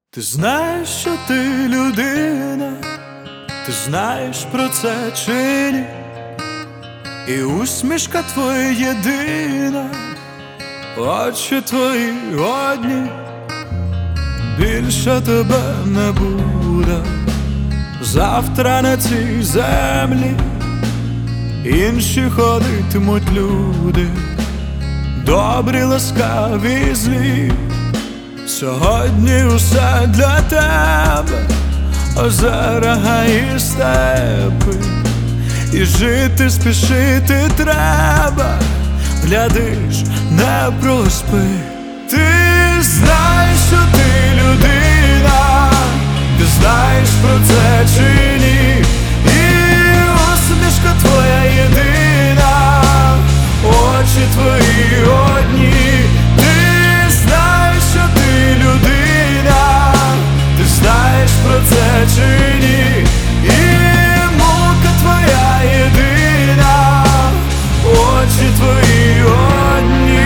Ти знаєш, що ти людина, ти знаєш про це чи ні? І усмішка твоя єдина, очі твої одні, більше тебе не буде. Завтра на цій землі інші ходитимуть люди, добрі, ласкаві, злі. Сьогодні усе для тебе, озера, гаї, степи, і жити, спішити треба, глядиш, не проспи. Ти знаєш, що ти людина, ти знаєш про це чи ні? І усмішка твоя єдина, очі твої одні. Ти знаєш, що ти людина, ти знаєш про це чи ні? І мука твоя єдина, очі твої одні.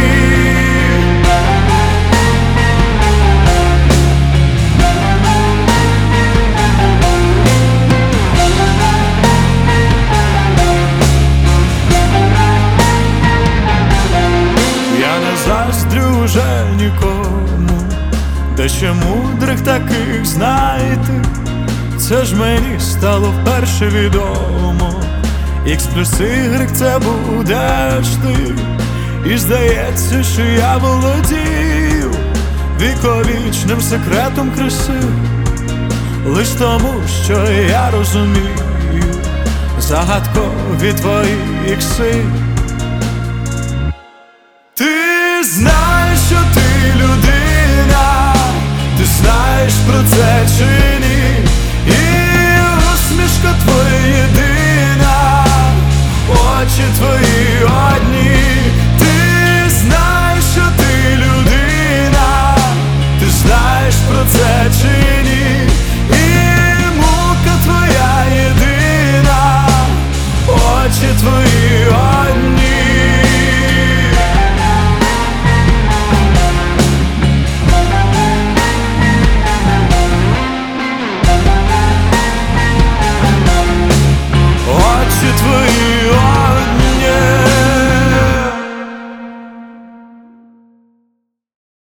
Я не заздрю вже нікому, де ще мудрих таких знайти. Це ж мені стало вперше відомо, Х плюс Y це будеш ти. І здається, що я володію віковічним секретом краси, лиш тому, що я розумію загадкові твої ікси. Ти знаєш, що ти людина, ти знаєш про це чи